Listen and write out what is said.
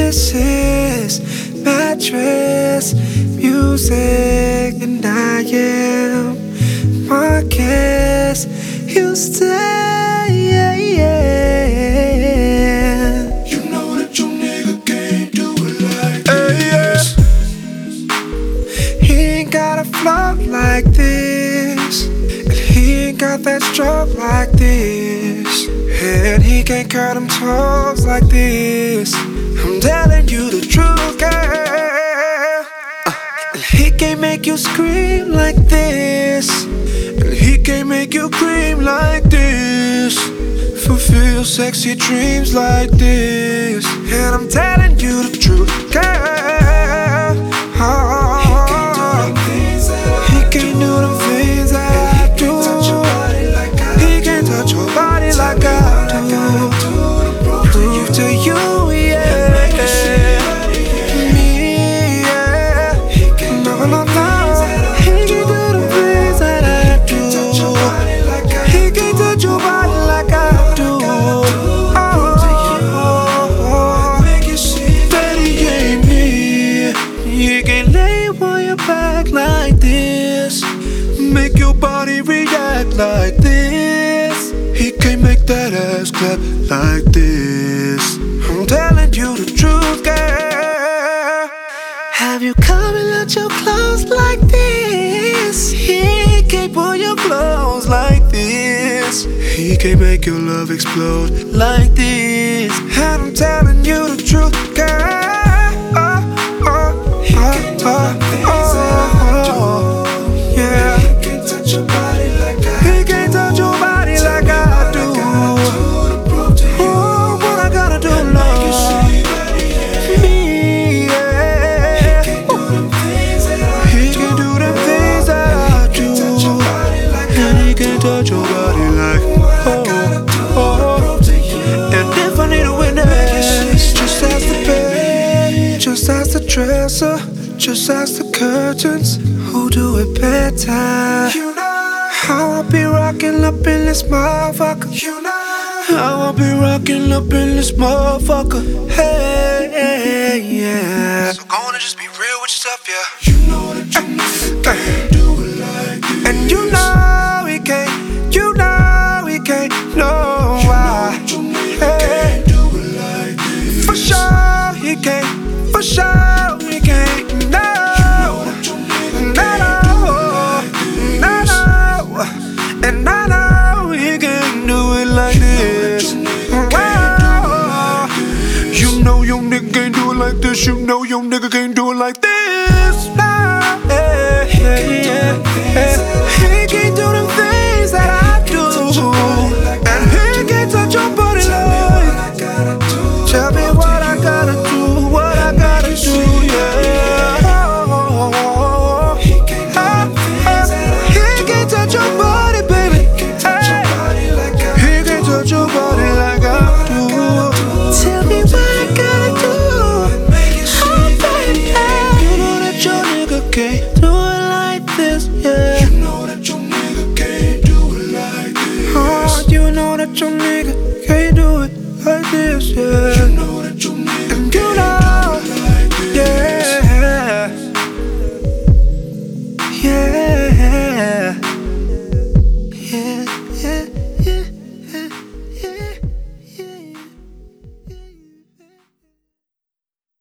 dishes, mattress, music, and I am Marcus. You stay, yeah, yeah. You know that your nigga can't do it like this. He ain't got a flow like this, and he ain't got that stroke like this, and he can't curl them toes like this. I'm telling you the truth, girl. And he can't make you scream like this, and he can't make you cream like this, fulfill sexy dreams like this. And I'm telling you the truth, girl. He can't do them things that I do. He can't touch your body like I do. Prove to you, yeah. Me, yeah. No, no, no. He can't do the things that I do. He can't touch your body like I do. That he ain't me. He can't lay on your back like this, make your body react like this. He can't make that ass clap like this. I'm telling you the truth, girl. Have you coming out your clothes like this? He can't pull your clothes like this. He can't make your love explode like this. And I'm telling you the truth, girl. Touch your body like, and if I need a witness, just ask the bed, just ask the dresser, just ask the curtains, who do it better? You know how I'll be rocking up in this motherfucker. You know how I'll be rocking up in this motherfucker. Hey, yeah. So go on and just be real with yourself, yeah. You know that your nigga can't do it like this. And you know he can't. You know he can't, no why. Can't do it like this. For sure he can't, for sure he can't, no. No, and I know he can't do it like this. You know your nigga can't do it like this. You know your nigga can't do it like this. No, he can't do them.